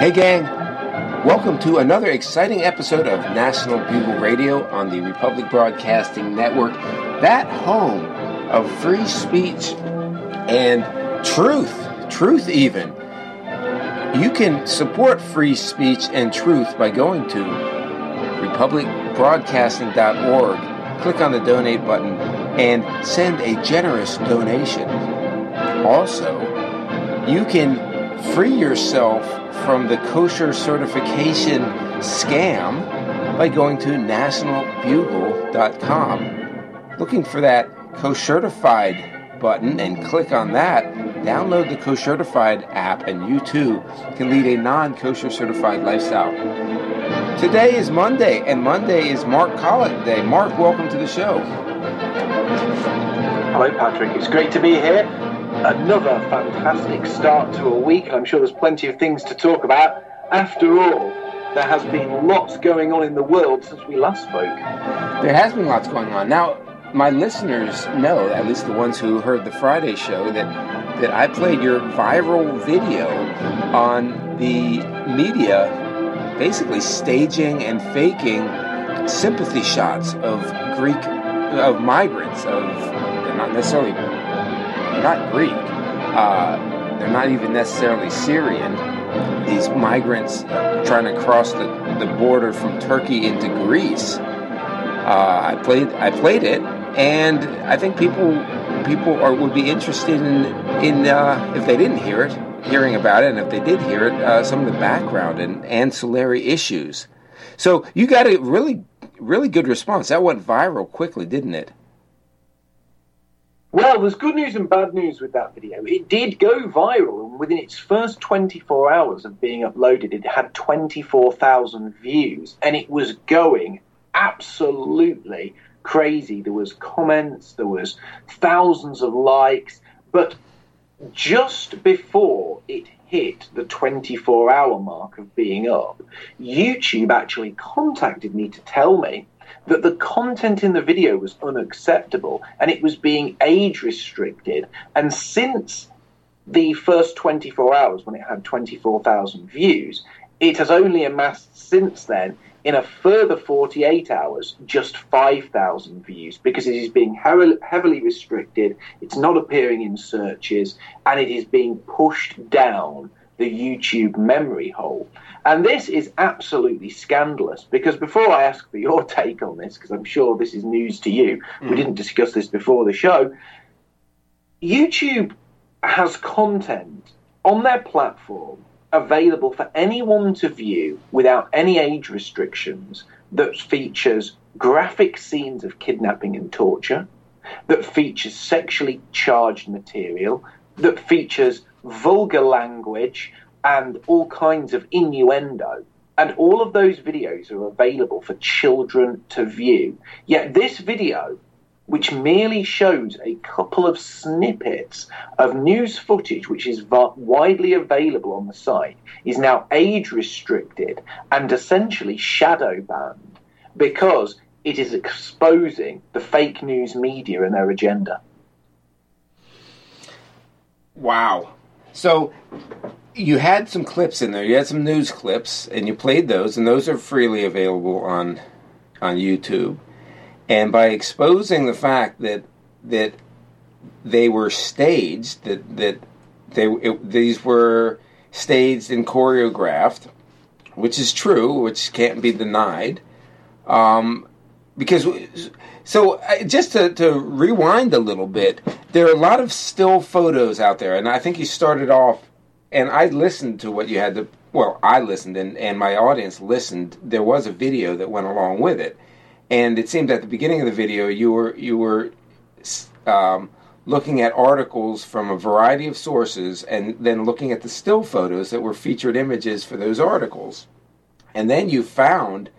Hey gang, welcome to another exciting episode of National Bugle Radio on the Republic Broadcasting Network, that home of free speech and truth even. You can support free speech and truth by going to republicbroadcasting.org, click on the donate button, and send a generous donation. Also, you can free yourself from the kosher certification scam by going to nationalbugle.com, looking for that koshertified button and click on that. Download the Koshertified app and you too can lead a non-kosher certified lifestyle. Today is Monday, and Monday is Mark Collett Day. Mark, welcome to the show. Hello, Patrick. It's great to be here. Another fantastic start to a week, and I'm sure there's plenty of things to talk about. After all, there has been lots going on in the world since we last spoke. There has been lots going on. Now, my listeners know, at least the ones who heard the Friday show, that I played your viral video on the media basically staging and faking sympathy shots of migrants, they're not necessarily, they're not Greek, they're not even necessarily Syrian, these migrants trying to cross the border from Turkey into Greece. I played it, and I think people would be interested in if they didn't hearing about it, and if they did hear it, some of the background and ancillary issues. So you got a really, really good response. That went viral quickly, didn't it? Well, there's good news and bad news with that video. It did go viral, and within its first 24 hours of being uploaded, it had 24,000 views, and it was going absolutely crazy. There was comments, there was thousands of likes, but just before it hit the 24-hour mark of being up, YouTube actually contacted me to tell me that the content in the video was unacceptable and it was being age restricted. And since the first 24 hours, when it had 24,000 views, it has only amassed since then, in a further 48 hours, just 5,000 views, because it is being heavily restricted, it's not appearing in searches, and it is being pushed down the YouTube memory hole. And this is absolutely scandalous, because before I ask for your take on this, because I'm sure this is news to you, we didn't discuss this before the show, YouTube has content on their platform available for anyone to view without any age restrictions that features graphic scenes of kidnapping and torture, that features sexually charged material, that features vulgar language and all kinds of innuendo. And all of those videos are available for children to view. Yet this video, which merely shows a couple of snippets of news footage which is widely available on the site, is now age restricted and essentially shadow banned because it is exposing the fake news media and their agenda. Wow. So you had some clips in there. You had some news clips, and you played those, and those are freely available on YouTube. And by exposing the fact that they were staged, these were staged and choreographed, which is true, which can't be denied, just to rewind a little bit, there are a lot of still photos out there, and I think you started off, and I listened to what you had to. Well, I listened, and my audience listened. There was a video that went along with it. And it seemed at the beginning of the video you were looking at articles from a variety of sources and then looking at the still photos that were featured images for those articles. And then you found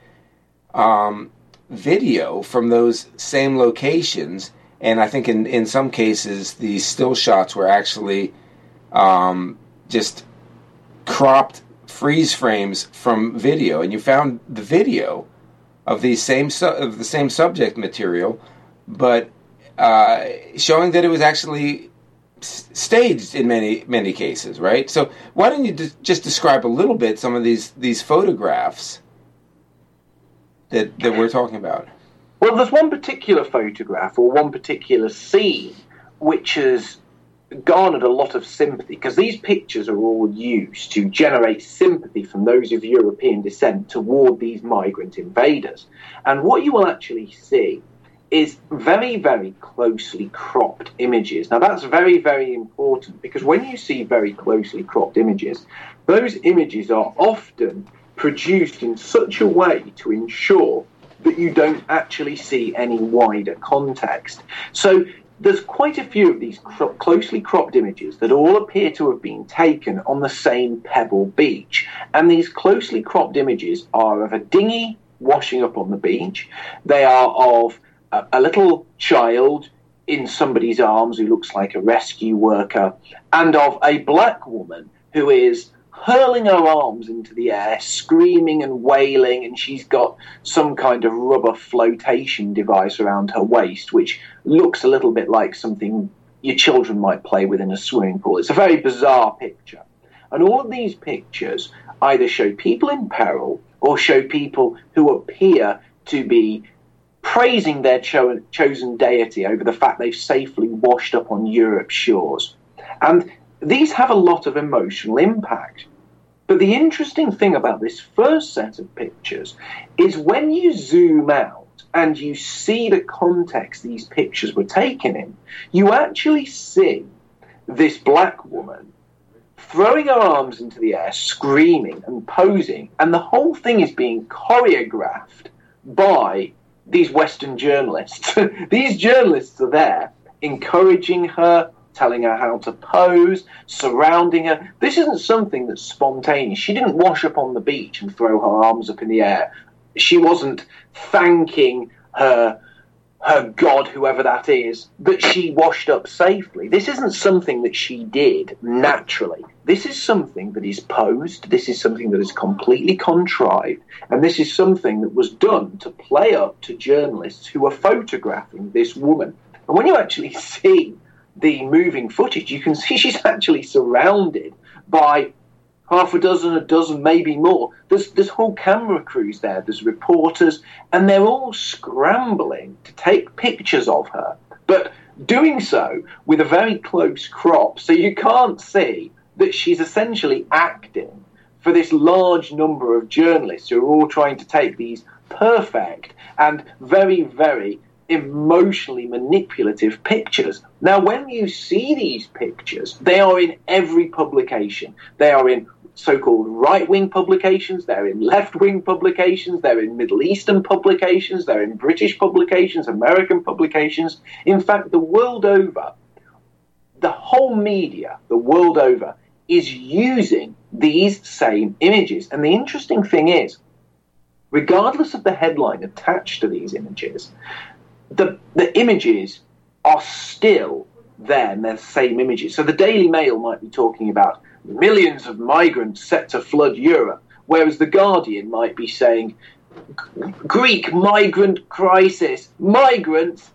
video from those same locations, and I think in some cases the still shots were actually just cropped freeze frames from video, and you found the video of the same subject material, but showing that it was actually staged in many cases, right? So why don't you just describe a little bit some of these photographs that we're talking about? Well, there's one particular photograph or one particular scene which has garnered a lot of sympathy, because these pictures are all used to generate sympathy from those of European descent toward these migrant invaders. And what you will actually see is very, very closely cropped images. Now, that's very, very important, because when you see very closely cropped images, those images are often produced in such a way to ensure that you don't actually see any wider context. So there's quite a few of these closely cropped images that all appear to have been taken on the same pebble beach. And these closely cropped images are of a dinghy washing up on the beach. They are of a little child in somebody's arms who looks like a rescue worker, and of a black woman who is hurling her arms into the air, screaming and wailing, and she's got some kind of rubber flotation device around her waist, which looks a little bit like something your children might play with in a swimming pool. It's a very bizarre picture. And all of these pictures either show people in peril or show people who appear to be praising their chosen deity over the fact they've safely washed up on Europe's shores. And these have a lot of emotional impact. But the interesting thing about this first set of pictures is when you zoom out and you see the context these pictures were taken in, you actually see this black woman throwing her arms into the air, screaming and posing, and the whole thing is being choreographed by these Western journalists. These journalists are there encouraging her, telling her how to pose, surrounding her. This isn't something that's spontaneous. She didn't wash up on the beach and throw her arms up in the air. She wasn't thanking her God, whoever that is, that she washed up safely. This isn't something that she did naturally. This is something that is posed. This is something that is completely contrived. And this is something that was done to play up to journalists who are photographing this woman. And when you actually see the moving footage, you can see she's actually surrounded by half a dozen, maybe more. There's whole camera crews there, there's reporters, and they're all scrambling to take pictures of her, but doing so with a very close crop, so you can't see that she's essentially acting for this large number of journalists who are all trying to take these perfect and very, very emotionally manipulative pictures. Now, when you see these pictures, they are in every publication. They are in so-called right-wing publications, they're in left-wing publications, they're in Middle Eastern publications, they're in British publications, American publications. In fact, the world over, the whole media, the world over, is using these same images. And the interesting thing is, regardless of the headline attached to these images, the images are still there, and they're the same images. So the Daily Mail might be talking about millions of migrants set to flood Europe, whereas the Guardian might be saying Greek migrant crisis, migrants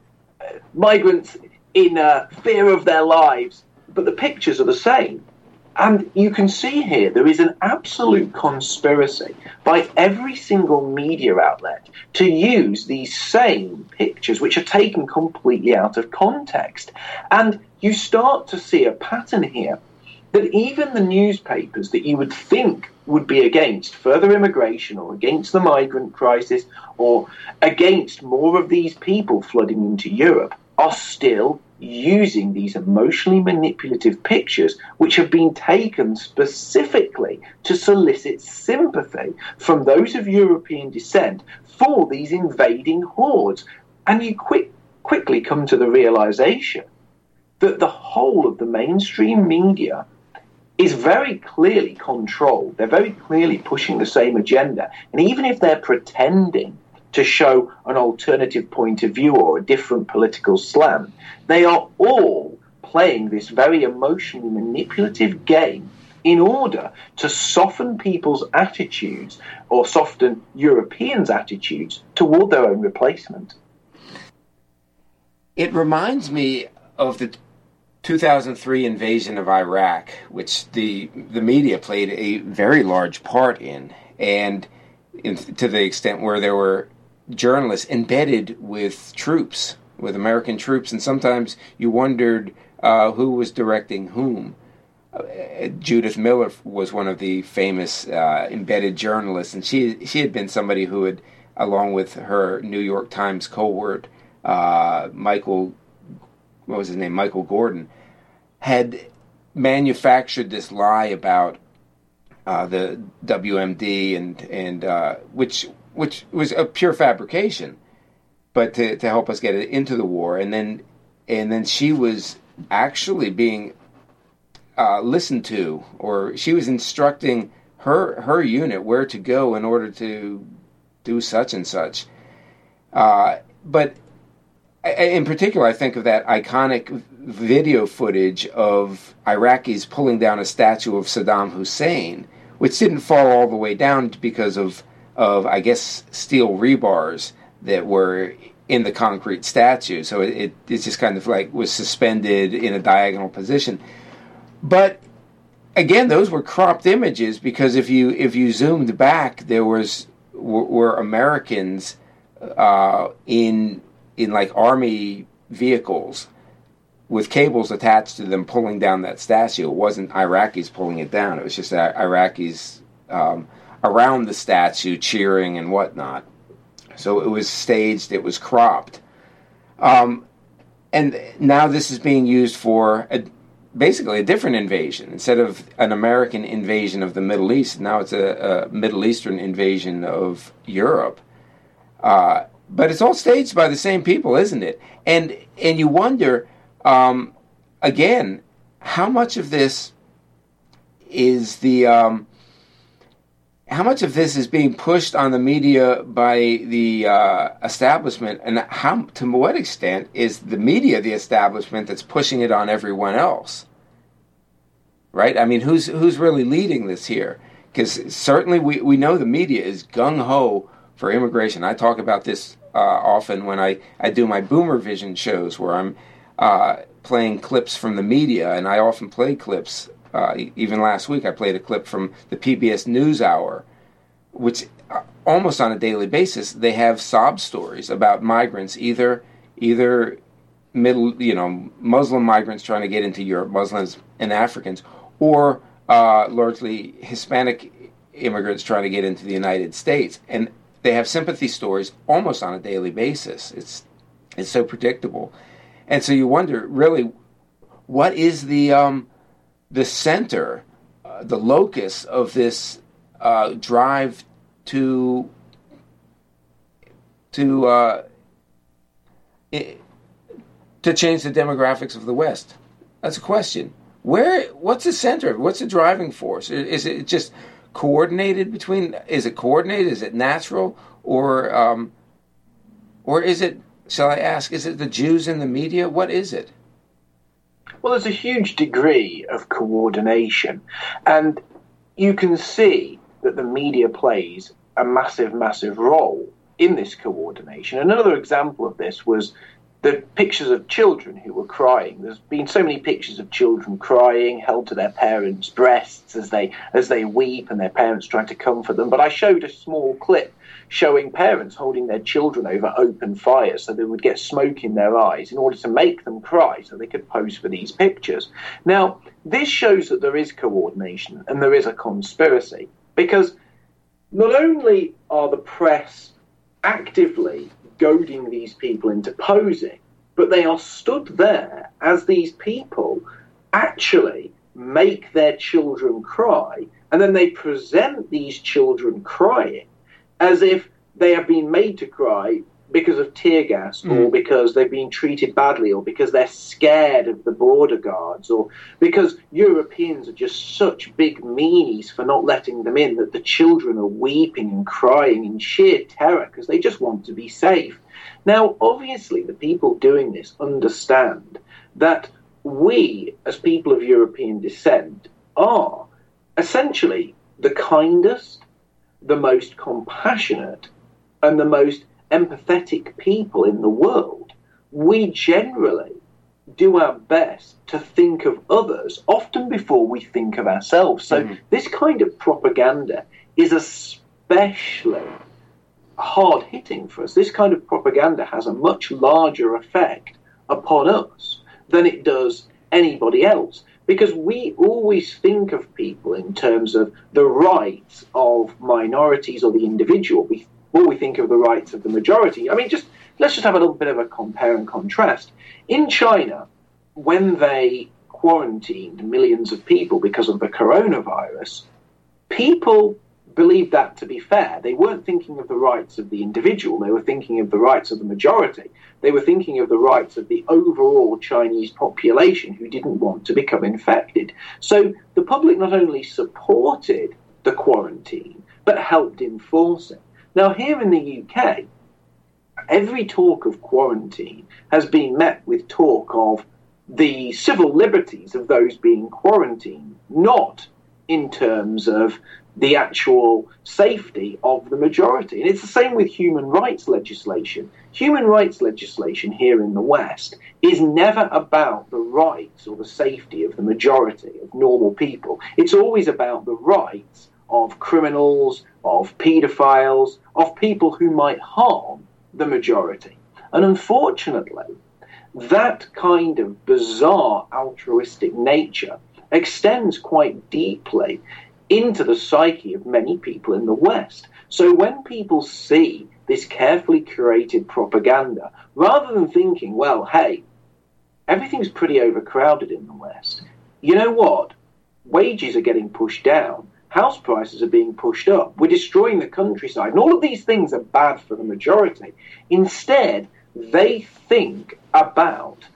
in fear of their lives. But the pictures are the same. And you can see here there is an absolute conspiracy by every single media outlet to use these same pictures, which are taken completely out of context. And you start to see a pattern here that even the newspapers that you would think would be against further immigration or against the migrant crisis or against more of these people flooding into Europe are still using these emotionally manipulative pictures, which have been taken specifically to solicit sympathy from those of European descent for these invading hordes. And you quickly come to the realization that the whole of the mainstream media is very clearly controlled. They're very clearly pushing the same agenda. And even if they're pretending to show an alternative point of view or a different political slant, they are all playing this very emotionally manipulative game in order to soften people's attitudes or soften Europeans' attitudes toward their own replacement. It reminds me of the 2003 invasion of Iraq, which the media played a very large part in, and to the extent where there were journalists embedded with troops, with American troops, and sometimes you wondered who was directing whom. Judith Miller was one of the famous embedded journalists, and she had been somebody who had, along with her New York Times cohort, Michael Gordon, had manufactured this lie about the WMD and which was a pure fabrication, but to help us get into the war, and then she was actually being listened to, or she was instructing her unit where to go in order to do such and such. But in particular, I think of that iconic video footage of Iraqis pulling down a statue of Saddam Hussein, which didn't fall all the way down because of I guess, steel rebars that were in the concrete statue. So it just kind of like was suspended in a diagonal position. But again, those were cropped images, because if you zoomed back, there were Americans in like army vehicles with cables attached to them pulling down that statue. It wasn't Iraqis pulling it down. It was just Iraqis around the statue cheering and whatnot. So it was staged. It was cropped. And now this is being used for basically a different invasion. Instead of an American invasion of the Middle East, now it's a Middle Eastern invasion of Europe. But it's all staged by the same people, isn't it? And you wonder, again, how much of this is how much of this is being pushed on the media by the establishment, and to what extent is the media the establishment that's pushing it on everyone else? Right? I mean, who's really leading this here? Because certainly we know the media is gung-ho for immigration. I talk about this often when I do my Boomer Vision shows, where I'm playing clips from the media, and I often play clips. Even last week I played a clip from the PBS NewsHour, which almost on a daily basis they have sob stories about migrants, either Muslim migrants trying to get into Europe, Muslims and Africans, or largely Hispanic immigrants trying to get into the United States. And they have sympathy stories almost on a daily basis. It's so predictable. And so you wonder, really, what is the center, the locus of this drive to change the demographics of the West? That's a question. What's the center of it? What's the driving force? Is it just coordinated between? Is it coordinated? Is it natural? Or is it? Shall I ask? Is it the Jews in the media? What is it? Well, there's a huge degree of coordination, and you can see that the media plays a massive, massive role in this coordination. Another example of this was the pictures of children who were crying. There's been so many pictures of children crying, held to their parents' breasts as they weep, and their parents trying to comfort them. But I showed a small clip showing parents holding their children over open fire so they would get smoke in their eyes in order to make them cry so they could pose for these pictures. Now, this shows that there is coordination and there is a conspiracy, because not only are the press actively goading these people into posing, but they are stood there as these people actually make their children cry, and then they present these children crying as if they have been made to cry because of tear gas, or because they've been treated badly, or because they're scared of the border guards, or because Europeans are just such big meanies for not letting them in, that the children are weeping and crying in sheer terror because they just want to be safe. Now, obviously, the people doing this understand that we, as people of European descent, are essentially the kindest, the most compassionate, and the most empathetic people in the world. We generally do our best to think of others, often before we think of ourselves. So this kind of propaganda is especially hard-hitting for us. This kind of propaganda has a much larger effect upon us than it does anybody else, because we always think of people in terms of the rights of minorities or the individual. We think of the rights of the majority. I mean, let's just have a little bit of a compare and contrast. In China, when they quarantined millions of people because of the coronavirus, people believed that to be fair. They weren't thinking of the rights of the individual. They were thinking of the rights of the majority. They were thinking of the rights of the overall Chinese population who didn't want to become infected. So the public not only supported the quarantine, but helped enforce it. Now, here in the UK, every talk of quarantine has been met with talk of the civil liberties of those being quarantined, not in terms of the actual safety of the majority. And it's the same with human rights legislation. Human rights legislation here in the West is never about the rights or the safety of the majority of normal people. It's always about the rights of criminals, of paedophiles, of people who might harm the majority. And unfortunately, that kind of bizarre altruistic nature extends quite deeply into the psyche of many people in the West. So when people see this carefully curated propaganda, rather than thinking, well, hey, everything's pretty overcrowded in the West, you know what? Wages are getting pushed down. House prices are being pushed up. We're destroying the countryside. And all of these things are bad for the majority. Instead, they think about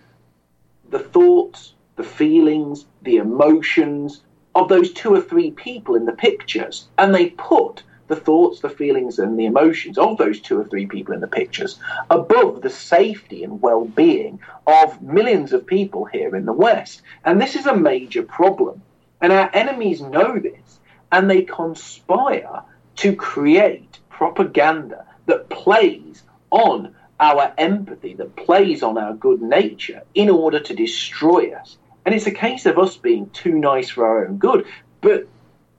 the thoughts, the feelings, the emotions of those two or three people in the pictures, and they put the thoughts, the feelings, and the emotions of those two or three people in the pictures above the safety and well-being of millions of people here in the West. And this is a major problem. And our enemies know this, and they conspire to create propaganda that plays on our empathy, that plays on our good nature in order to destroy us. And it's a case of us being too nice for our own good. But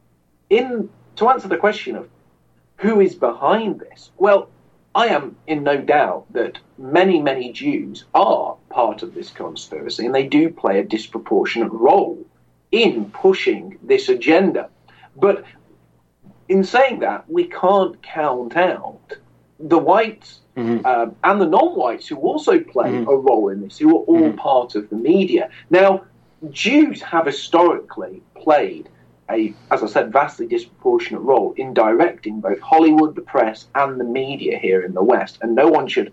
to answer the question of who is behind this, well, I am in no doubt that many, many Jews are part of this conspiracy, and they do play a disproportionate role in pushing this agenda. But in saying that, we can't count out the whites and the non-whites who also play a role in this, who are all part of the media. Now, Jews have historically played as I said, vastly disproportionate role in directing both Hollywood, the press, and the media here in the West. And no one should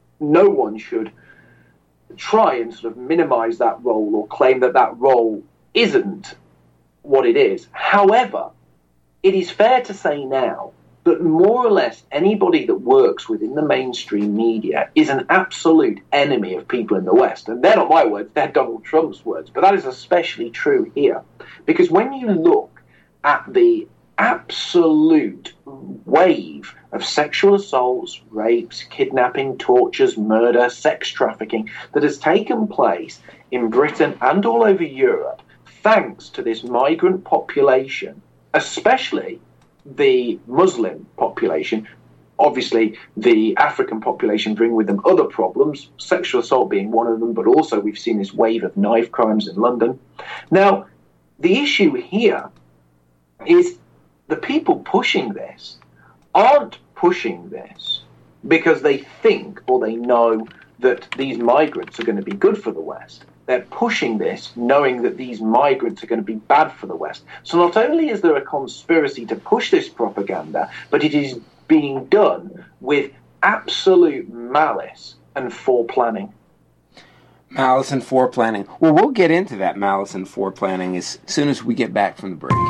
try and sort of minimize that role or claim that that role isn't what it is. However, it is fair to say now that more or less anybody that works within the mainstream media is an absolute enemy of people in the West. And they're not my words, they're Donald Trump's words. But that is especially true here. Because when you look at the absolute wave of sexual assaults, rapes, kidnapping, tortures, murder, sex trafficking that has taken place in Britain and all over Europe, thanks to this migrant population, especially the Muslim population. Obviously, the African population bring with them other problems, sexual assault being one of them, but also we've seen this wave of knife crimes in London. Now, the issue here is the people pushing this aren't pushing this because they think or they know that these migrants are going to be good for the West. They're pushing this knowing that these migrants are going to be bad for the West. So not only is there a conspiracy to push this propaganda, but it is being done with absolute malice and foreplanning. Malice and foreplanning. Well, we'll get into that malice and foreplanning as soon as we get back from the break.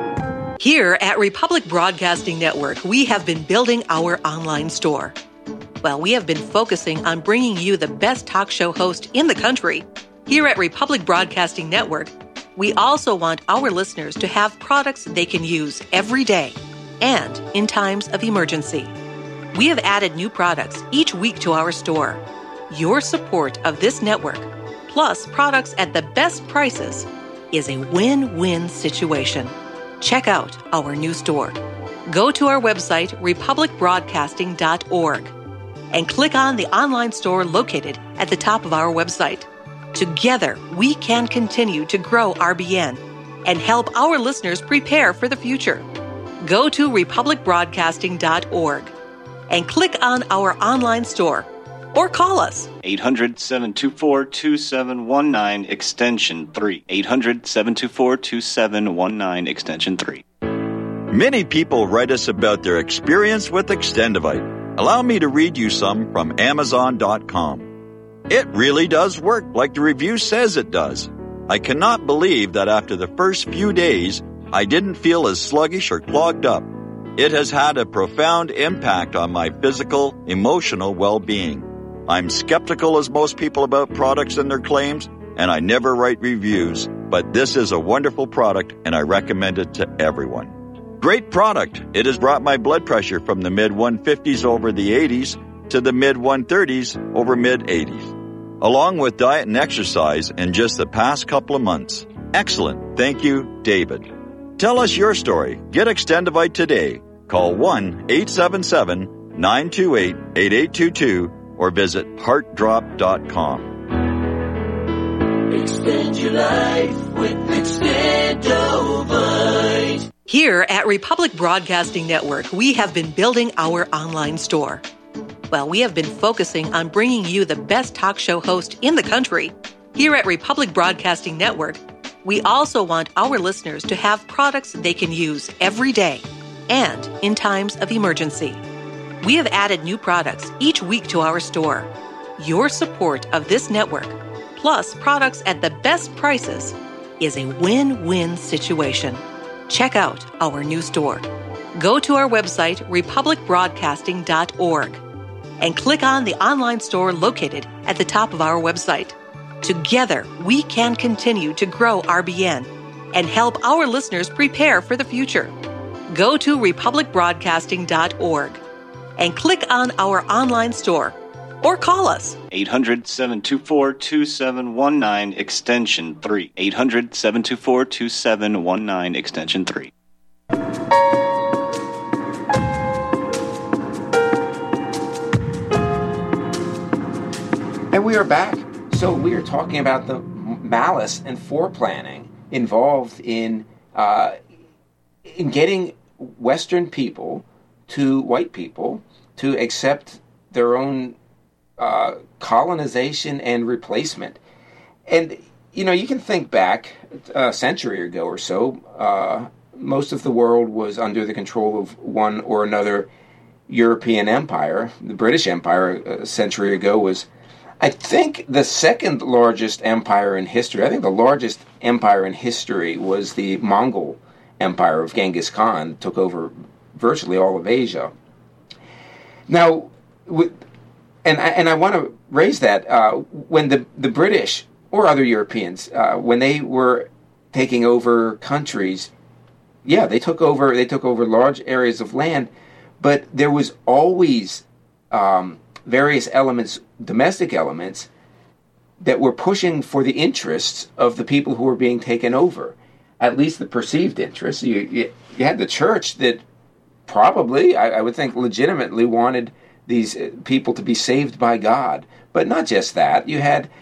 Here at Republic Broadcasting Network, we have been building our online store. Well, we have been focusing on bringing you the best talk show host in the country. Here at Republic Broadcasting Network, we also want our listeners to have products they can use every day and in times of emergency. We have added new products each week to our store. Your support of this network, plus products at the best prices, is a win-win situation. Check out our new store. Go to our website, republicbroadcasting.org, and click on the online store located at the top of our website. Together, we can continue to grow RBN and help our listeners prepare for the future. Go to republicbroadcasting.org and click on our online store or call us. 800-724-2719, extension 3. 800-724-2719, extension 3. Many people write us about their experience with Extendivite. Allow me to read you some from Amazon.com. It really does work like the review says it does. I cannot believe that after the first few days, I didn't feel as sluggish or clogged up. It has had a profound impact on my physical, emotional well-being. I'm skeptical as most people about products and their claims, and I never write reviews, but this is a wonderful product and I recommend it to everyone. Great product. It has brought my blood pressure from the mid-150s over the 80s to the mid-130s over mid-80s, along with diet and exercise in just the past couple of months. Excellent. Thank you, David. Tell us your story. Get Extendivite today. Call 1-877-928-8822 or visit heartdrop.com. Extend your life with Extendivite. Here at Republic Broadcasting Network, we have been building our online store. Well, we have been focusing on bringing you the best talk show host in the country. Here at Republic Broadcasting Network, we also want our listeners to have products they can use every day and in times of emergency. We have added new products each week to our store. Your support of this network, plus products at the best prices, is a win-win situation. Check out our new store. Go to our website, republicbroadcasting.org, and click on the online store located at the top of our website. Together, we can continue to grow RBN and help our listeners prepare for the future. Go to republicbroadcasting.org and click on our online store or call us. 800-724-2719, extension 3. 800-724-2719, extension 3. And we are back. So we are talking about the malice and foreplanning involved in getting Western people to white people to accept their own colonization and replacement. And, you know, you can think back a century ago or so, most of the world was under the control of one or another European empire. The British Empire a century ago was, I think, the second largest empire in history. I think the largest empire in history was the Mongol Empire of Genghis Khan, took over virtually all of Asia. Now, and I want to raise that when the British or other Europeans, when they were taking over countries, yeah, they took over large areas of land, but there was always various elements, domestic elements, that were pushing for the interests of the people who were being taken over, at least the perceived interests. You had the church that probably, I would think, legitimately wanted these people to be saved by God. But not just that. You had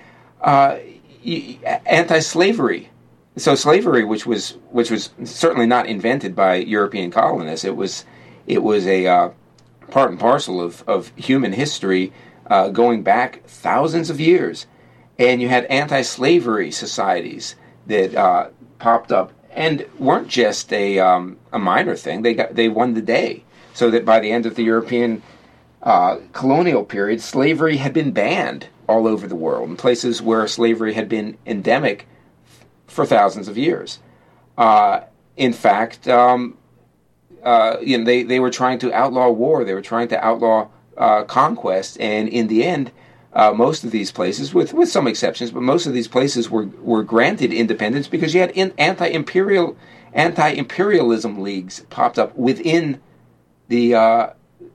anti-slavery. So slavery, which was certainly not invented by European colonists, it was a part and parcel of human history going back thousands of years. And you had anti-slavery societies that popped up and weren't just a minor thing. They won the day, so that by the end of the European colonial period, slavery had been banned all over the world in places where slavery had been endemic for thousands of years. In fact, they were trying to outlaw war. They were trying to outlaw conquest, and in the end, most of these places, with some exceptions, but most of these places were granted independence because you had anti-imperialism leagues popped up within the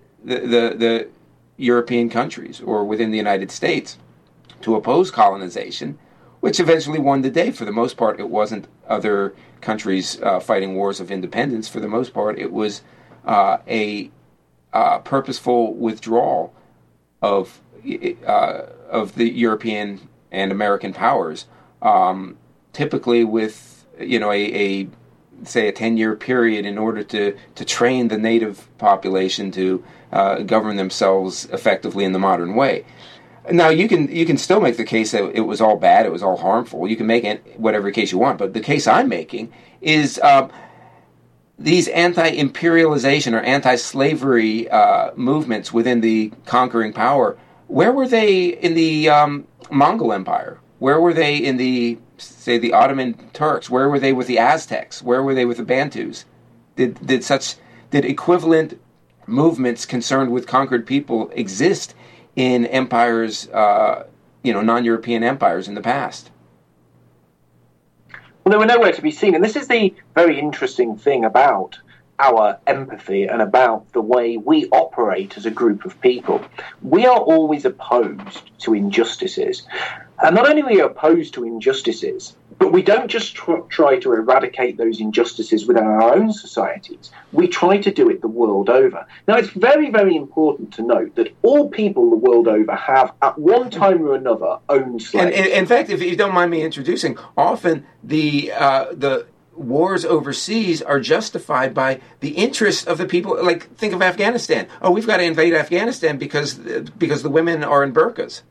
European countries or within the United States to oppose colonization, which eventually won the day. For the most part, it wasn't other countries fighting wars of independence. For the most part, it was a purposeful withdrawal of the European and American powers, typically with a 10-year period in order to train the native population to govern themselves effectively in the modern way. Now, you can still make the case that it was all bad, it was all harmful. You can make whatever case you want, but the case I'm making is these anti-imperialization or anti-slavery movements within the conquering power. Where were they in the Mongol Empire? Where were they in the Ottoman Turks? Where were they with the Aztecs? Where were they with the Bantus? Did equivalent movements concerned with conquered people exist in empires, non-European empires in the past? Well, they were nowhere to be seen. And this is the very interesting thing about our empathy and about the way we operate as a group of people. We are always opposed to injustices. And not only are we opposed to injustices, but we don't just try to eradicate those injustices within our own societies. We try to do it the world over. Now, it's very, very important to note that all people the world over have, at one time or another, owned slaves. And in fact, if you don't mind me introducing, often the wars overseas are justified by the interests of the people. Like, think of Afghanistan. Oh, we've got to invade Afghanistan because the women are in burqas.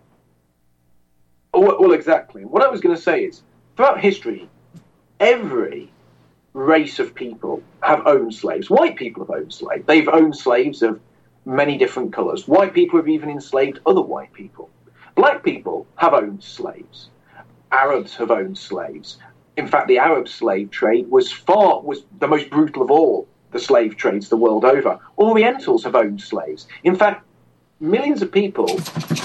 Well, exactly. What I was going to say is, throughout history, every race of people have owned slaves. White people have owned slaves. They've owned slaves of many different colours. White people have even enslaved other white people. Black people have owned slaves. Arabs have owned slaves. In fact, the Arab slave trade was the most brutal of all the slave trades the world over. Orientals have owned slaves. In fact, millions of people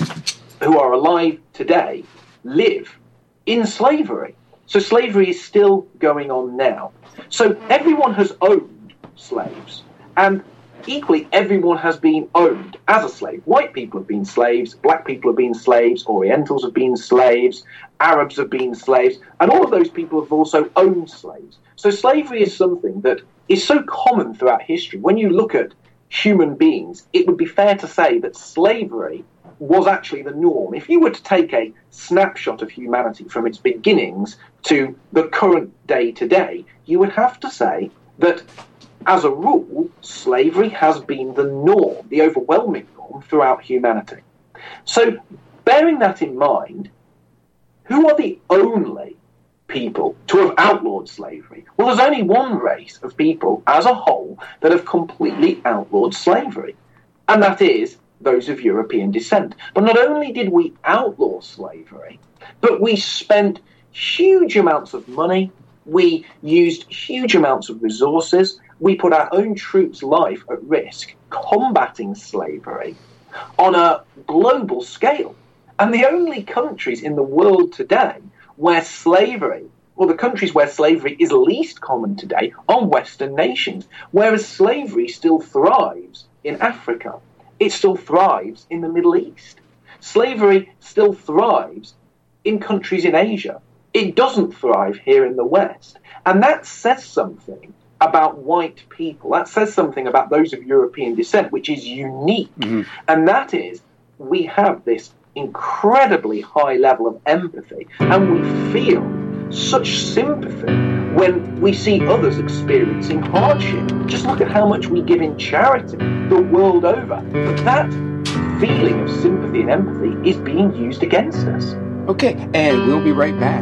who are alive today live in slavery. So slavery is still going on now. So everyone has owned slaves. And equally, everyone has been owned as a slave. White people have been slaves, black people have been slaves, Orientals have been slaves, Arabs have been slaves, and all of those people have also owned slaves. So slavery is something that is so common throughout history. When you look at human beings, it would be fair to say that slavery was actually the norm. If you were to take a snapshot of humanity from its beginnings to the current day today, you would have to say that, as a rule, slavery has been the norm, the overwhelming norm throughout humanity. So, bearing that in mind, who are the only people to have outlawed slavery? Well, there's only one race of people as a whole that have completely outlawed slavery, and that is those of European descent. But not only did we outlaw slavery, but we spent huge amounts of money, we used huge amounts of resources, we put our own troops' life at risk combating slavery on a global scale. And the only countries in the world today where slavery, well, the countries where slavery is least common today are Western nations, whereas slavery still thrives in Africa. It still thrives in the Middle East. Slavery still thrives in countries in Asia. It doesn't thrive here in the West. And that says something about white people. That says something about those of European descent, which is unique. Mm-hmm. And that is, we have this incredibly high level of empathy, and we feel such sympathy when we see others experiencing hardship. Just look at how much we give in charity the world over. But that feeling of sympathy and empathy is being used against us. Okay, and we'll be right back.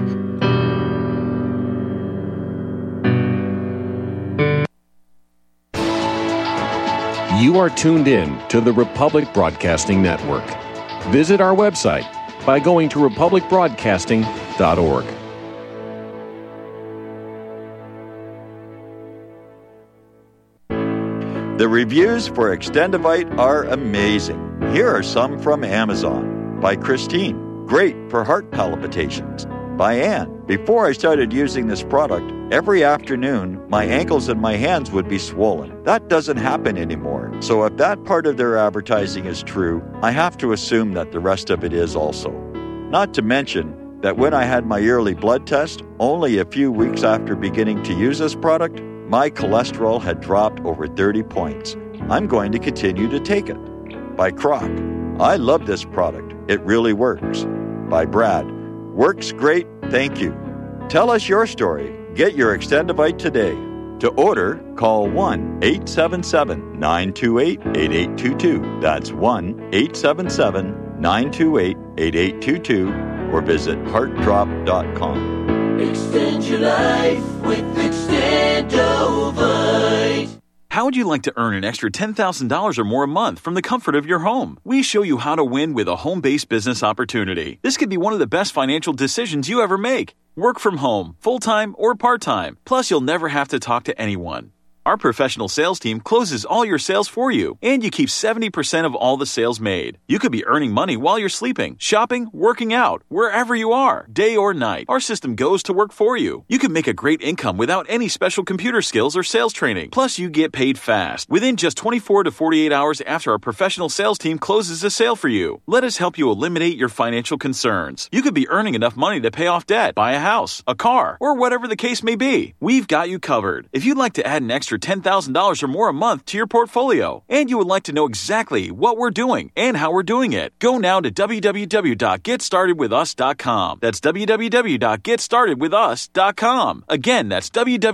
You are tuned in to the Republic Broadcasting Network. Visit our website by going to republicbroadcasting.org. The reviews for Extendivite are amazing. Here are some from Amazon. By Christine. Great for heart palpitations. By Anne. Before I started using this product, every afternoon, my ankles and my hands would be swollen. That doesn't happen anymore. So if that part of their advertising is true, I have to assume that the rest of it is also. Not to mention that when I had my yearly blood test, only a few weeks after beginning to use this product, my cholesterol had dropped over 30 points. I'm going to continue to take it. By Croc. I love this product. It really works. By Brad. Works great, thank you. Tell us your story. Get your Extendivite today. To order, call 1-877-928-8822. That's 1-877-928-8822 or visit heartdrop.com. Extend your life with Extendovite. How would you like to earn an extra $10,000 or more a month from the comfort of your home? We show you how to win with a home-based business opportunity. This could be one of the best financial decisions you ever make. Work from home, full-time or part-time. Plus, you'll never have to talk to anyone. Our professional sales team closes all your sales for you, and you keep 70% of all the sales made. You could be earning money while you're sleeping, shopping, working out, wherever you are, day or night. Our system goes to work for you. You can make a great income without any special computer skills or sales training. Plus, you get paid fast, within just 24 to 48 hours after our professional sales team closes a sale for you. Let us help you eliminate your financial concerns. You could be earning enough money to pay off debt, buy a house, a car, or whatever the case may be. We've got you covered. If you'd like to add an extra $10,000 or more a month to your portfolio, and you would like to know exactly what we're doing and how we're doing it, go now to www.getstartedwithus.com. That's www.getstartedwithus.com. Again, that's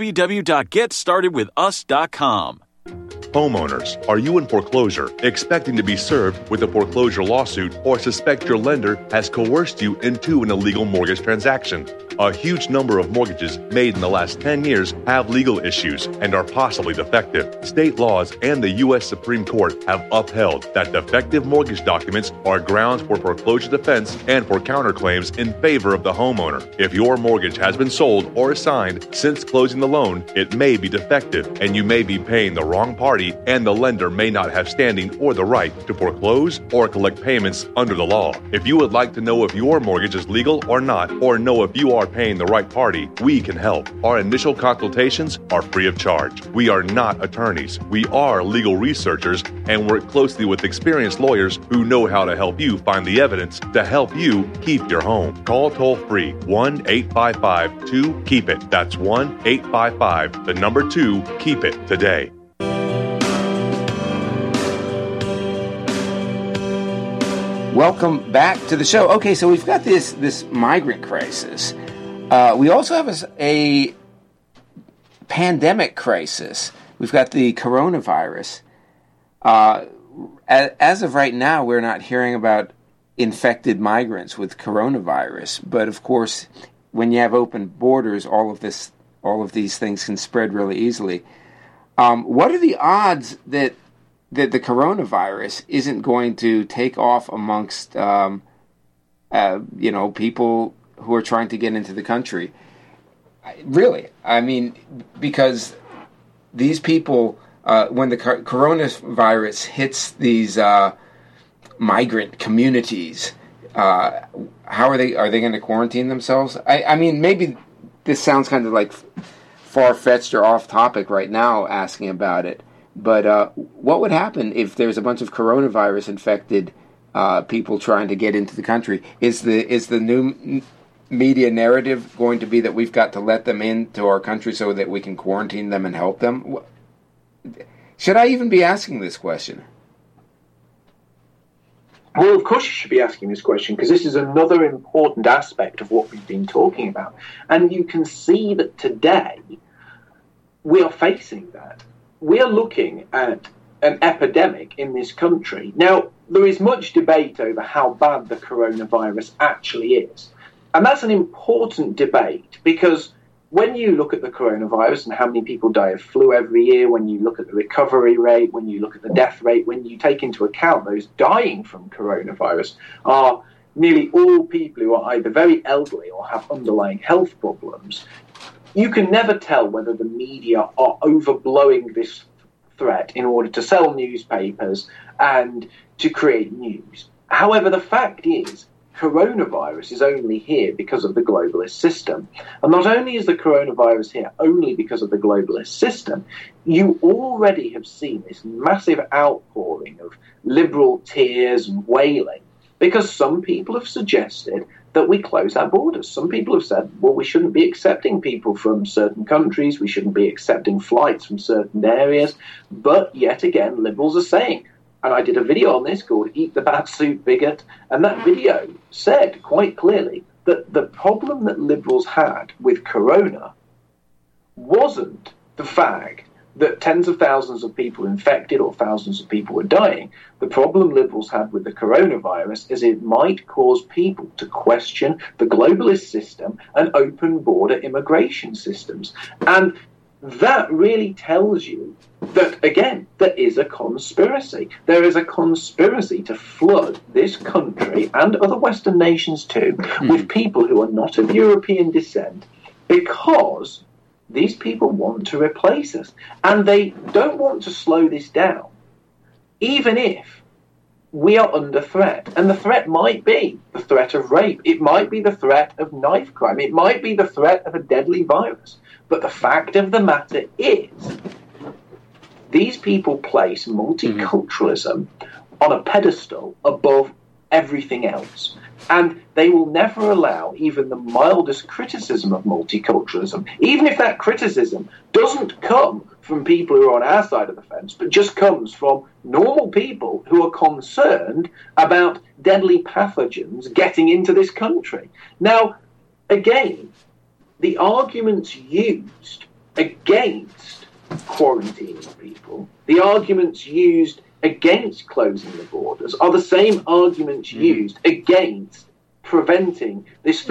www.getstartedwithus.com. Homeowners, are you in foreclosure, expecting to be served with a foreclosure lawsuit, or suspect your lender has coerced you into an illegal mortgage transaction? A huge number of mortgages made in the last 10 years have legal issues and are possibly defective. State laws and the U.S. Supreme Court have upheld that defective mortgage documents are grounds for foreclosure defense and for counterclaims in favor of the homeowner. If your mortgage has been sold or assigned since closing the loan, it may be defective and you may be paying the wrong party, and the lender may not have standing or the right to foreclose or collect payments under the law. If you would like to know if your mortgage is legal or not, or know if you are paying the right party, we can help. Our initial consultations are free of charge. We are not attorneys. We are legal researchers and work closely with experienced lawyers who know how to help you find the evidence to help you keep your home. Call toll-free 1-855-2-KEEP-IT. That's 1-855-2-KEEP-IT today. Welcome back to the show. Okay, so we've got this migrant crisis. We also have a pandemic crisis. We've got the coronavirus. As of right now, we're not hearing about infected migrants with coronavirus. But of course, when you have open borders, all of these things can spread really easily. What are the odds that the coronavirus isn't going to take off amongst people who are trying to get into the country? Really, I mean, because these people, when the coronavirus hits these migrant communities, how are they going to quarantine themselves? I mean, maybe this sounds kind of like far-fetched or off-topic right now asking about it, but what would happen if there's a bunch of coronavirus infected people trying to get into the country? Is the new media narrative going to be that we've got to let them into our country so that we can quarantine them and help them? Should I even be asking this question? Well, of course you should be asking this question, because this is another important aspect of what we've been talking about. And you can see that today we are facing that. We are looking at an epidemic in this country. Now, there is much debate over how bad the coronavirus actually is. And that's an important debate, because when you look at the coronavirus and how many people die of flu every year, when you look at the recovery rate, when you look at the death rate, when you take into account those dying from coronavirus are nearly all people who are either very elderly or have underlying health problems, you can never tell whether the media are overblowing this threat in order to sell newspapers and to create news. However, the fact is, coronavirus is only here because of the globalist system. And not only is the coronavirus here only because of the globalist system, you already have seen this massive outpouring of liberal tears and wailing because some people have suggested that we close our borders. Some people have said, well, we shouldn't be accepting people from certain countries, we shouldn't be accepting flights from certain areas. But yet again, liberals are saying, and I did a video on this called Eat the Bad Soup Bigot, and that video said quite clearly that the problem that liberals had with corona wasn't the fact that tens of thousands of people infected or thousands of people were dying. The problem liberals had with the coronavirus is it might cause people to question the globalist system and open border immigration systems. And that really tells you that, again, there is a conspiracy. There is a conspiracy to flood this country and other Western nations too with people who are not of European descent because these people want to replace us. And they don't want to slow this down, even if we are under threat. And the threat might be the threat of rape. It might be the threat of knife crime. It might be the threat of a deadly virus. But the fact of the matter is, these people place multiculturalism on a pedestal above everything else. And they will never allow even the mildest criticism of multiculturalism, even if that criticism doesn't come from people who are on our side of the fence, but just comes from normal people who are concerned about deadly pathogens getting into this country. Now, again, the arguments used against quarantining people, the arguments used against closing the borders are the same arguments used against preventing this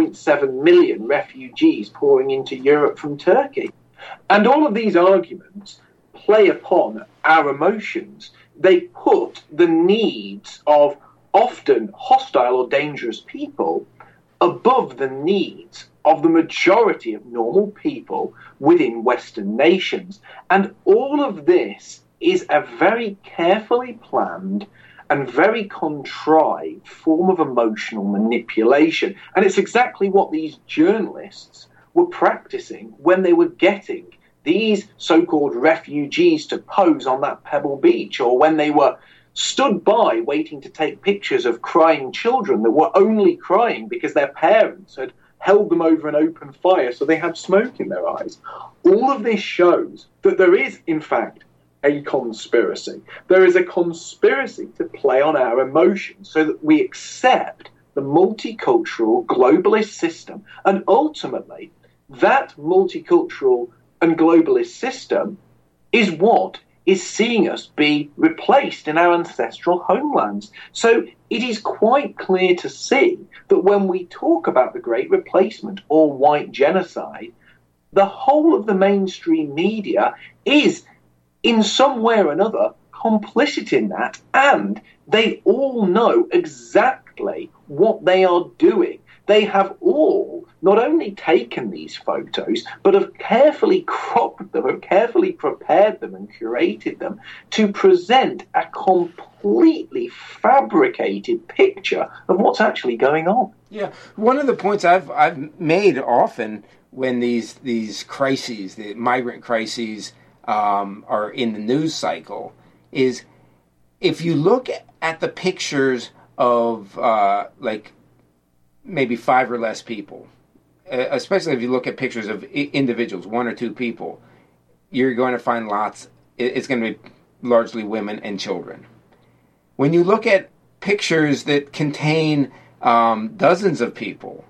3.7 million refugees pouring into Europe from Turkey. And all of these arguments play upon our emotions. They put the needs of often hostile or dangerous people above the needs of the majority of normal people within Western nations. And all of this is a very carefully planned and very contrived form of emotional manipulation. And it's exactly what these journalists were practicing when they were getting these so-called refugees to pose on that Pebble Beach, or when they were stood by waiting to take pictures of crying children that were only crying because their parents had held them over an open fire so they had smoke in their eyes. All of this shows that there is, in fact, a conspiracy. There is a conspiracy to play on our emotions so that we accept the multicultural globalist system. And ultimately, that multicultural and globalist system is what is seeing us be replaced in our ancestral homelands. So it is quite clear to see that when we talk about the Great Replacement or white genocide, the whole of the mainstream media is in some way or another complicit in that, and they all know exactly what they are doing. They have all not only taken these photos, but have carefully cropped them, have carefully prepared them and curated them to present a completely fabricated picture of what's actually going on. Yeah, one of the points I've made often when these crises, the migrant crises, are in the news cycle, is if you look at the pictures of like maybe 5 or less people, especially if you look at pictures of individuals, 1 or 2 people, you're going to find lots. It's going to be largely women and children. When you look at pictures that contain dozens of people,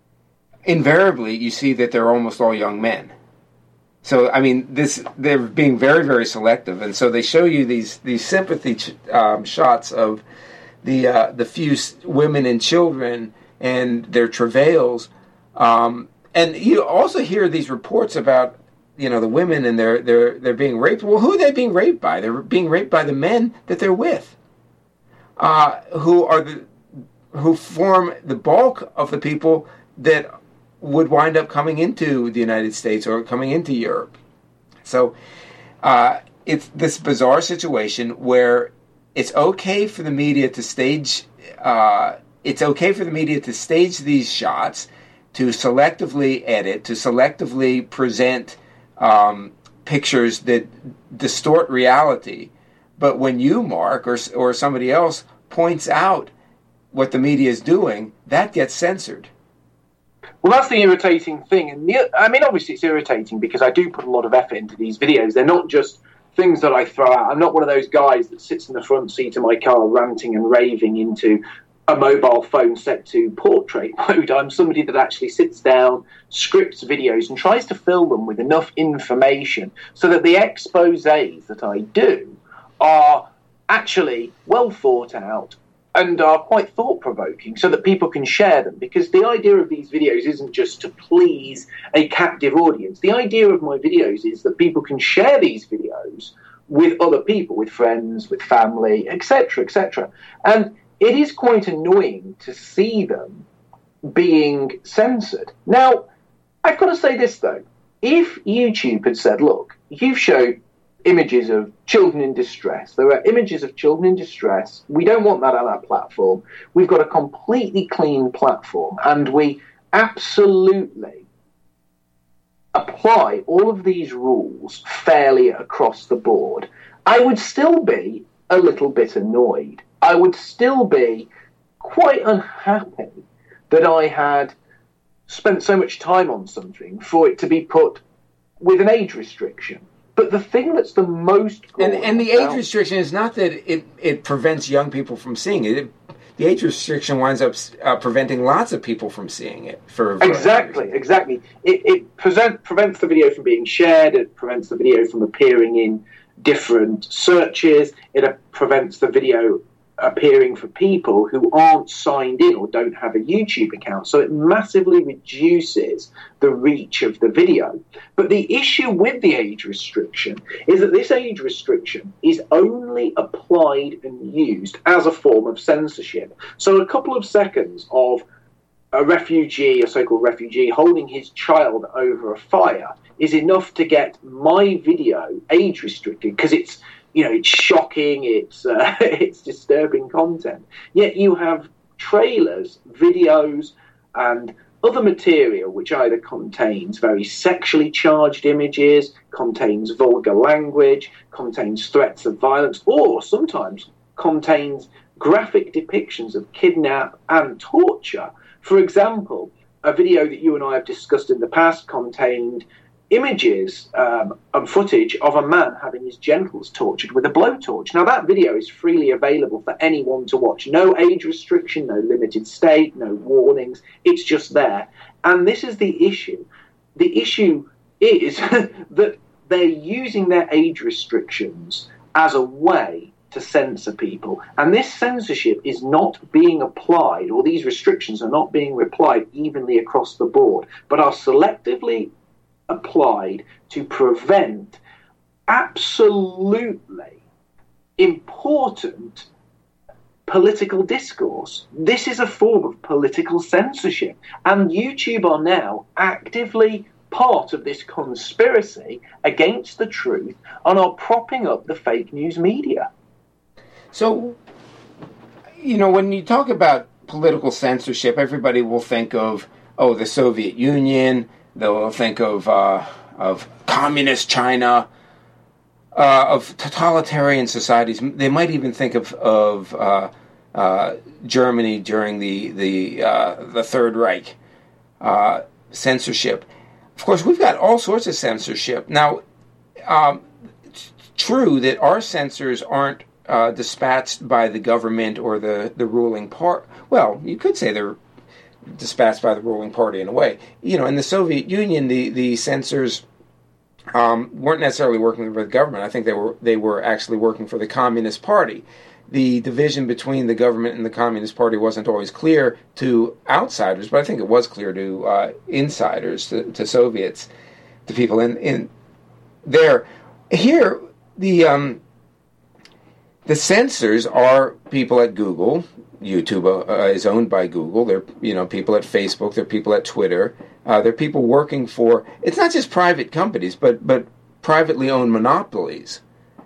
invariably you see that they're almost all young men. So, I mean, they're being very, very selective, and so they show you these sympathy shots of the few women and children and their travails, and you also hear these reports about, you know, the women and they're being raped. Well, who are they being raped by? They're being raped by the men that they're with, who form the bulk of the people that would wind up coming into the United States or coming into Europe. So it's this bizarre situation where it's okay for the media to stage. It's okay for the media to stage these shots, to selectively edit, to selectively present pictures that distort reality. But when you, Mark, or somebody else points out what the media is doing, that gets censored. Well, that's the irritating thing. And obviously it's irritating because I do put a lot of effort into these videos. They're not just things that I throw out. I'm not one of those guys that sits in the front seat of my car ranting and raving into a mobile phone set to portrait mode. I'm somebody that actually sits down, scripts videos, and tries to fill them with enough information so that the exposés that I do are actually well thought out and are quite thought-provoking so that people can share them. Because the idea of these videos isn't just to please a captive audience. The idea of my videos is that people can share these videos with other people, with friends, with family, etc., etc. And it is quite annoying to see them being censored. Now, I've got to say this, though. If YouTube had said, look, you've showed images of children in distress, there are images of children in distress, we don't want that on our platform, we've got a completely clean platform, and we absolutely apply all of these rules fairly across the board, I would still be a little bit annoyed. I would still be quite unhappy that I had spent so much time on something for it to be put with an age restriction. But the thing that's the most... And the age restriction is not that it prevents young people from seeing it. The age restriction winds up preventing lots of people from seeing it. Exactly. It prevents the video from being shared. It prevents the video from appearing in different searches. It prevents the video appearing for people who aren't signed in or don't have a YouTube account. So it massively reduces the reach of the video. But the issue with the age restriction is that this age restriction is only applied and used as a form of censorship. So a couple of seconds of a so-called refugee, holding his child over a fire is enough to get my video age restricted because it's shocking, it's disturbing content. Yet you have trailers, videos, and other material which either contains very sexually charged images, contains vulgar language, contains threats of violence, or sometimes contains graphic depictions of kidnap and torture. For example, a video that you and I have discussed in the past contained images and footage of a man having his genitals tortured with a blowtorch. Now, that video is freely available for anyone to watch. No age restriction, no limited state, no warnings. It's just there. And this is the issue. The issue is that they're using their age restrictions as a way to censor people. And this censorship is not being applied, or these restrictions are not being applied evenly across the board, but are selectively applied to prevent absolutely important political discourse. This is a form of political censorship, and YouTube are now actively part of this conspiracy against the truth and are propping up the fake news media. So, when you talk about political censorship, everybody will think of, the Soviet Union. They'll think of communist China, of totalitarian societies. They might even think of Germany during the Third Reich. Censorship. Of course, we've got all sorts of censorship. Now, it's true that our censors aren't dispatched by the government or the ruling part. Well, you could say they're dispatched by the ruling party in a way. In the Soviet Union, the censors weren't necessarily working for the government. I think they were actually working for the Communist Party. The division between the government and the Communist Party wasn't always clear to outsiders, but I think it was clear to insiders, to Soviets, to people in there. Here, the censors are people at Google. YouTube is owned by Google. They're people at Facebook. They're people at Twitter. They're people working for. It's not just private companies, but privately owned monopolies.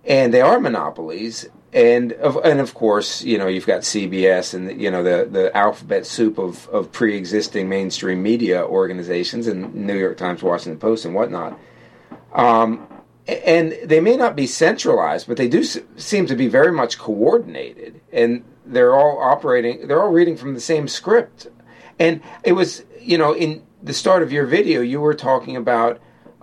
and they are monopolies. And of course, you've got CBS and the alphabet soup of pre-existing mainstream media organizations and New York Times, Washington Post, and whatnot. And they may not be centralized, but they do seem to be very much coordinated, and they're all reading from the same script. And it was, in the start of your video, you were talking about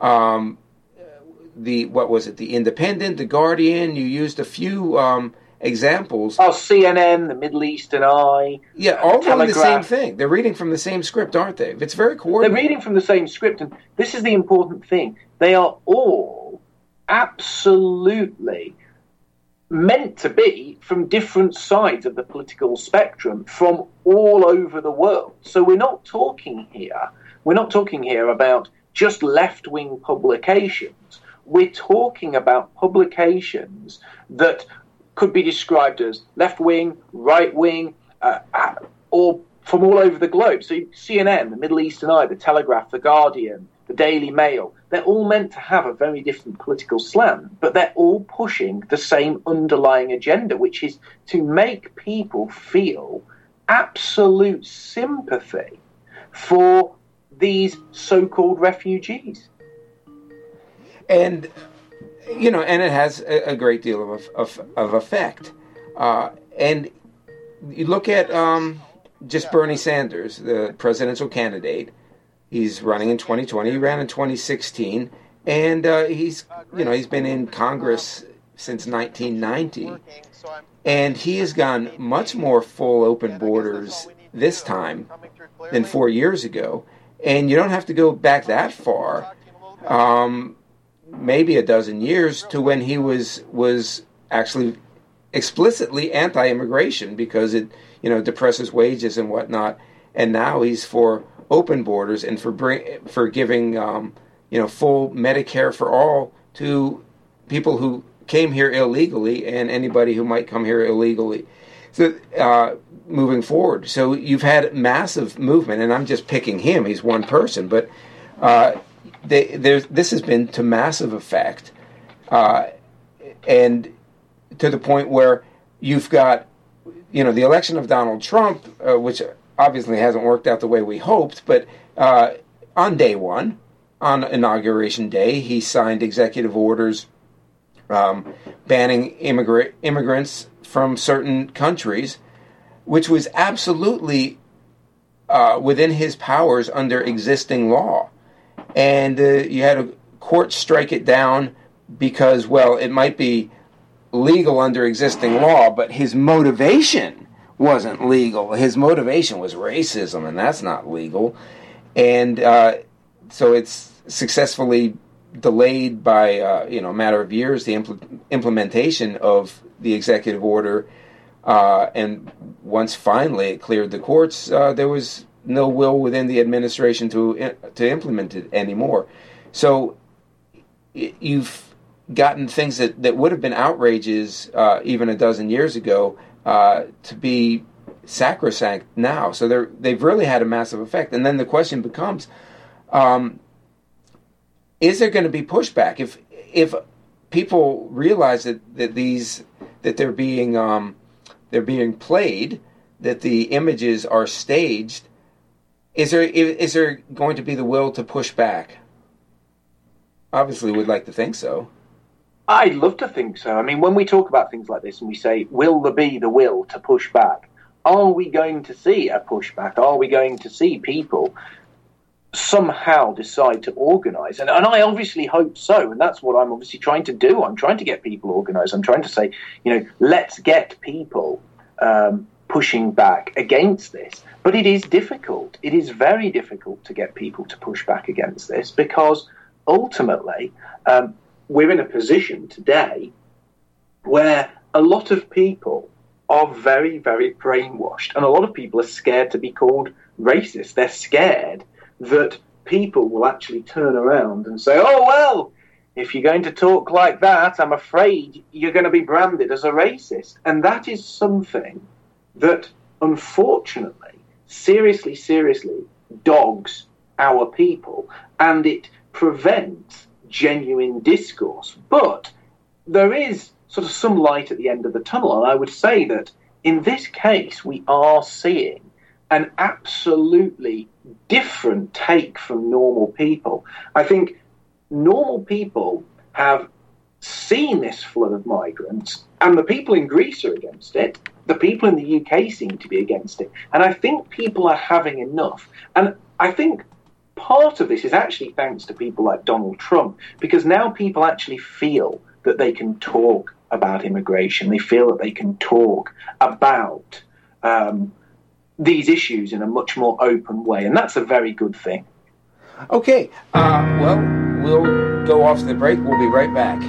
the Independent, the Guardian. You used a few examples. Oh, CNN, the Middle Eastern Eye. Yeah, all doing the same thing. They're reading from the same script, aren't they? It's very coordinated. They're reading from the same script, and this is the important thing. They are all absolutely meant to be from different sides of the political spectrum from all over the world. So we're not talking here about just left-wing publications. We're talking about publications that could be described as left-wing, right-wing, or from all over the globe. So CNN, the Middle Eastern Eye, the Telegraph, the Guardian, the Daily Mail, they're all meant to have a very different political slant, but they're all pushing the same underlying agenda, which is to make people feel absolute sympathy for these so-called refugees. And, and it has a great deal of effect. And you look at just Bernie Sanders, the presidential candidate. He's running in 2020. He ran in 2016, and he's been in Congress since 1990, and he has gone much more full open borders this time than 4 years ago. And you don't have to go back that far, maybe a dozen years, to when he was actually explicitly anti-immigration because it depresses wages and whatnot. And now he's for open borders and for giving full Medicare for all to people who came here illegally and anybody who might come here illegally. So moving forward, so you've had massive movement, and I'm just picking him. He's one person, but this has been to massive effect, and to the point where you've got the election of Donald Trump, which obviously hasn't worked out the way we hoped, but on day one, on Inauguration Day, he signed executive orders banning immigrants from certain countries, which was absolutely within his powers under existing law. And you had a court strike it down because, well, it might be legal under existing law, but his motivation wasn't legal. His motivation was racism, and that's not legal. And so it's successfully delayed by a matter of years the implementation of the executive order, and once finally it cleared the courts, there was no will within the administration to implement it anymore. So you've gotten things that would have been outrages even a dozen years ago to be sacrosanct now. So they've really had a massive effect. And then the question becomes, is there going to be pushback if people realize that they're being played, that the images are staged? Is there going to be the will to push back? Obviously, we'd like to think so. I'd love to think so. I mean, when we talk about things like this and we say, will there be the will to push back? Are we going to see a pushback? Are we going to see people somehow decide to organise? And I obviously hope so, and that's what I'm obviously trying to do. I'm trying to get people organised. I'm trying to say, let's get people pushing back against this. But it is difficult. It is very difficult to get people to push back against this because ultimately we're in a position today where a lot of people are very, very brainwashed, and a lot of people are scared to be called racist. They're scared that people will actually turn around and say, oh, well, if you're going to talk like that, I'm afraid you're going to be branded as a racist. And that is something that, unfortunately, seriously dogs our people, and it prevents genuine discourse. But there is sort of some light at the end of the tunnel. And I would say that in this case, we are seeing an absolutely different take from normal people. I think normal people have seen this flood of migrants, and the people in Greece are against it. The people in the UK seem to be against it. And I think people are having enough. And I think part of this is actually thanks to people like Donald Trump, because now people actually feel that they can talk about immigration. They feel that they can talk about these issues in a much more open way, and that's a very good thing. Okay, well, we'll go off to the break. We'll be right back.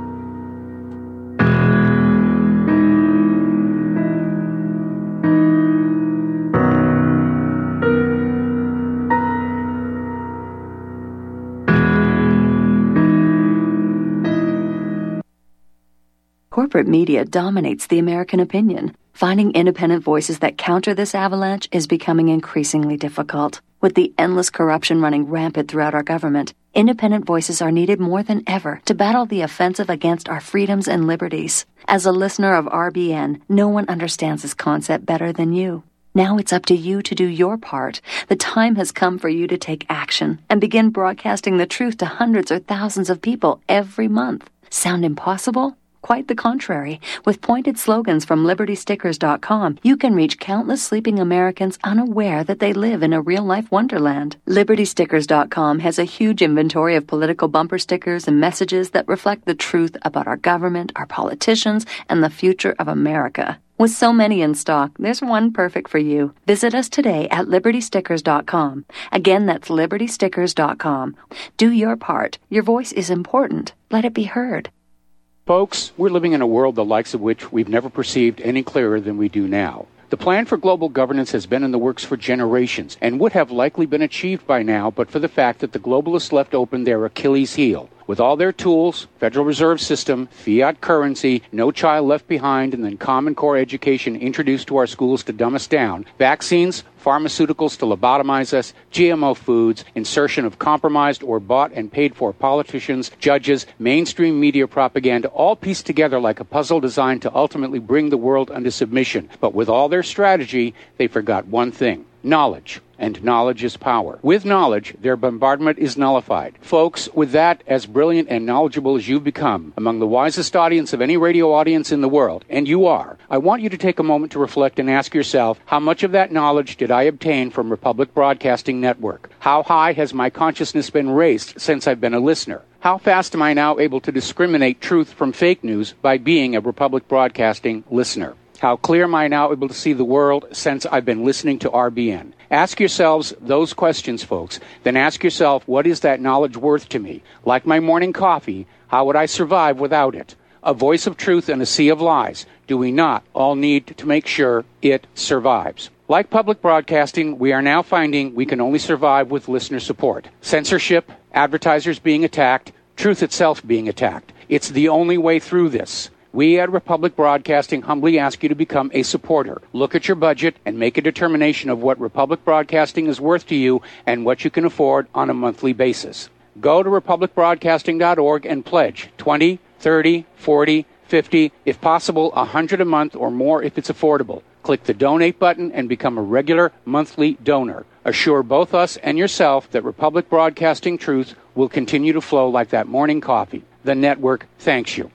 Corporate media dominates the American opinion. Finding independent voices that counter this avalanche is becoming increasingly difficult. With the endless corruption running rampant throughout our government, independent voices are needed more than ever to battle the offensive against our freedoms and liberties. As a listener of RBN, no one understands this concept better than you. Now it's up to you to do your part. The time has come for you to take action and begin broadcasting the truth to hundreds or thousands of people every month. Sound impossible? Quite the contrary. With pointed slogans from LibertyStickers.com, you can reach countless sleeping Americans unaware that they live in a real-life wonderland. LibertyStickers.com has a huge inventory of political bumper stickers and messages that reflect the truth about our government, our politicians, and the future of America. With so many in stock, there's one perfect for you. Visit us today at LibertyStickers.com. Again, that's LibertyStickers.com. Do your part. Your voice is important. Let it be heard. Folks, we're living in a world the likes of which we've never perceived any clearer than we do now. The plan for global governance has been in the works for generations and would have likely been achieved by now but for the fact that the globalists left open their Achilles heel. With all their tools, Federal Reserve System, fiat currency, no child left behind, and then Common Core education introduced to our schools to dumb us down, vaccines, pharmaceuticals to lobotomize us, GMO foods, insertion of compromised or bought and paid for politicians, judges, mainstream media propaganda, all pieced together like a puzzle designed to ultimately bring the world under submission. But with all their strategy, they forgot one thing: knowledge. And knowledge is power. With knowledge, their bombardment is nullified. Folks, with that, as brilliant and knowledgeable as you've become, among the wisest audience of any radio audience in the world, and you are, I want you to take a moment to reflect and ask yourself, how much of that knowledge did I obtain from Republic Broadcasting Network? How high has my consciousness been raised since I've been a listener? How fast am I now able to discriminate truth from fake news by being a Republic Broadcasting listener? How clear am I now able to see the world since I've been listening to RBN? Ask yourselves those questions, folks. Then ask yourself, what is that knowledge worth to me? Like my morning coffee, how would I survive without it? A voice of truth in a sea of lies. Do we not all need to make sure it survives? Like public broadcasting, we are now finding we can only survive with listener support. Censorship, advertisers being attacked, truth itself being attacked. It's the only way through this. We at Republic Broadcasting humbly ask you to become a supporter. Look at your budget and make a determination of what Republic Broadcasting is worth to you and what you can afford on a monthly basis. Go to republicbroadcasting.org and pledge $20, $30, $40, $50, if possible, $100 a month or more if it's affordable. Click the donate button and become a regular monthly donor. Assure both us and yourself that Republic Broadcasting truth will continue to flow like that morning coffee. The network thanks you.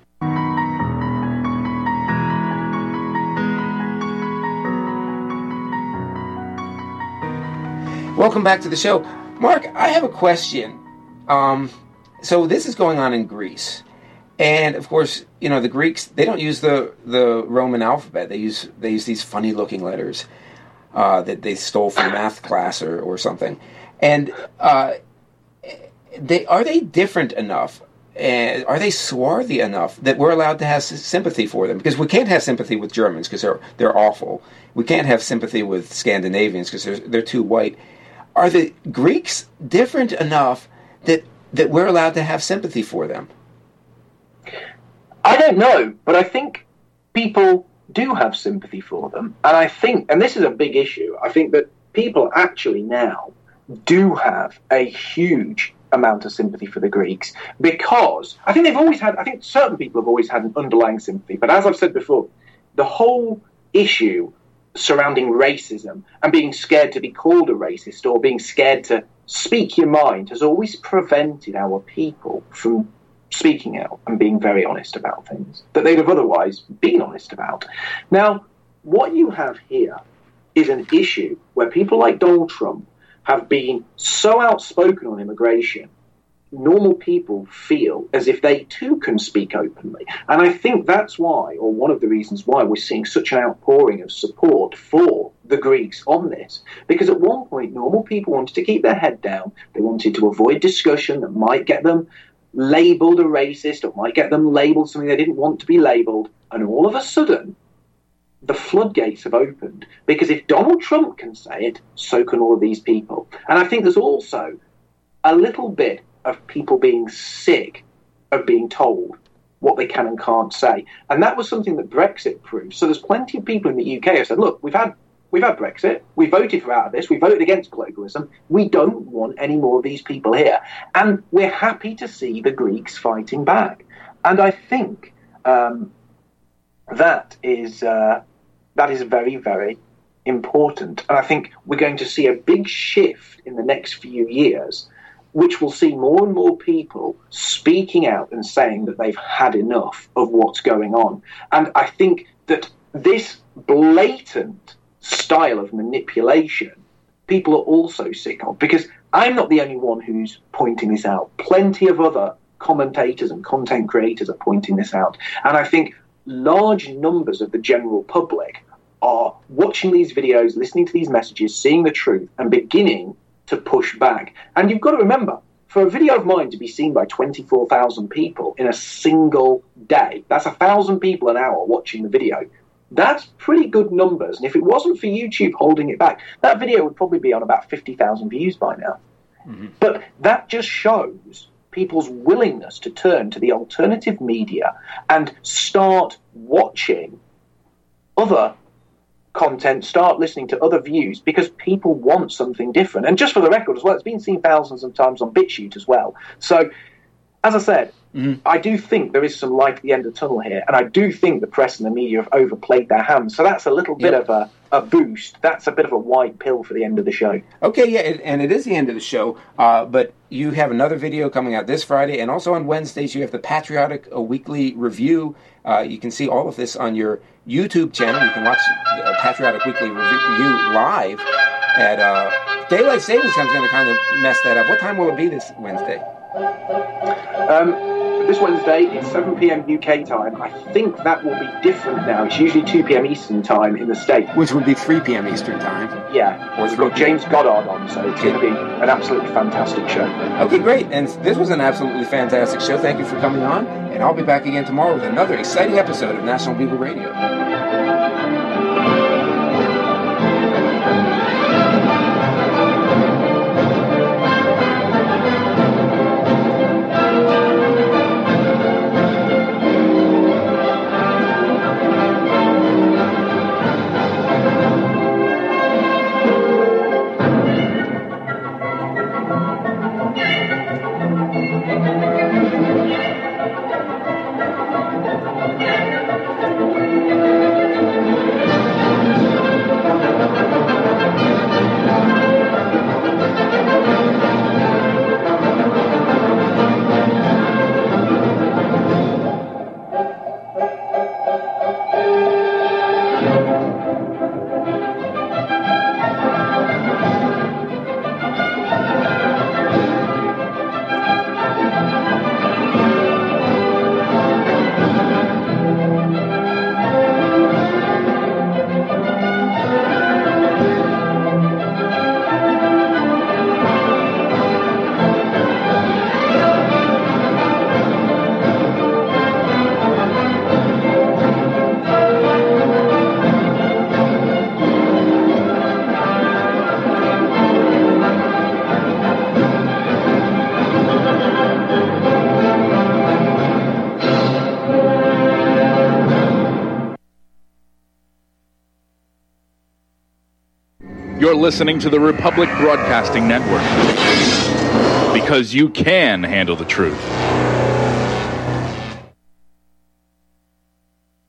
Welcome back to the show. Mark, I have a question. So this is going on in Greece. And, of course, you know, the Greeks, they don't use the Roman alphabet. They use these funny-looking letters that they stole from math class or something. And are they different enough? And are they swarthy enough that we're allowed to have sympathy for them? Because we can't have sympathy with Germans because they're awful. We can't have sympathy with Scandinavians because they're too white. Are the Greeks different enough that we're allowed to have sympathy for them? I don't know, but I think people do have sympathy for them. And I think, and this is a big issue, I think that people actually now do have a huge amount of sympathy for the Greeks, because I think certain people have always had an underlying sympathy. But as I've said before, the whole issue surrounding racism and being scared to be called a racist or being scared to speak your mind has always prevented our people from speaking out and being very honest about things that they'd have otherwise been honest about. Now, what you have here is an issue where people like Donald Trump have been so outspoken on immigration, normal people feel as if they too can speak openly. And I think that's why, or one of the reasons why, we're seeing such an outpouring of support for the Greeks on this. Because at one point, normal people wanted to keep their head down. They wanted to avoid discussion that might get them labelled a racist or might get them labelled something they didn't want to be labelled. And all of a sudden, the floodgates have opened. Because if Donald Trump can say it, so can all of these people. And I think there's also a little bit of people being sick of being told what they can and can't say. And that was something that Brexit proved. So there's plenty of people in the UK who said, look, we've had Brexit, we voted for out of this, we voted against globalism, we don't want any more of these people here. And we're happy to see the Greeks fighting back. And I think that is very, very important. And I think we're going to see a big shift in the next few years, which will see more and more people speaking out and saying that they've had enough of what's going on. And I think that this blatant style of manipulation, people are also sick of, because I'm not the only one who's pointing this out. Plenty of other commentators and content creators are pointing this out. And I think large numbers of the general public are watching these videos, listening to these messages, seeing the truth, and beginning to push back. And you've got to remember, for a video of mine to be seen by 24,000 people in a single day, that's 1,000 people an hour watching the video. That's pretty good numbers. And if it wasn't for YouTube holding it back, that video would probably be on about 50,000 views by now. Mm-hmm. But that just shows people's willingness to turn to the alternative media and start watching other content, start listening to other views, because people want something different. And just for the record as well, it's been seen thousands of times on BitChute as well. So, as I said, I do think there is some light at the end of the tunnel here, and I do think the press and the media have overplayed their hands. So that's a little bit of a boost. That's a bit of a white pill for the end of the show. Okay, yeah, and it is the end of the show, but you have another video coming out this Friday, and also on Wednesdays you have the Patriotic Weekly Review. You can see all of this on your YouTube channel. You can watch the Patriotic Weekly Review live at Daylight Savings Time is going to kind of mess that up. What time will it be this Wednesday? This Wednesday, it's 7 p.m. UK time. I think that will be different now. It's usually 2 p.m. Eastern time in the States. Which would be 3 p.m. Eastern time. Yeah. We've got James Goddard on, so it's going to be an absolutely fantastic show. Okay, great. And this was an absolutely fantastic show. Thank you for coming on. And I'll be back again tomorrow with another exciting episode of National Bugle Radio. You're listening to the Republic Broadcasting Network. because you can handle the truth.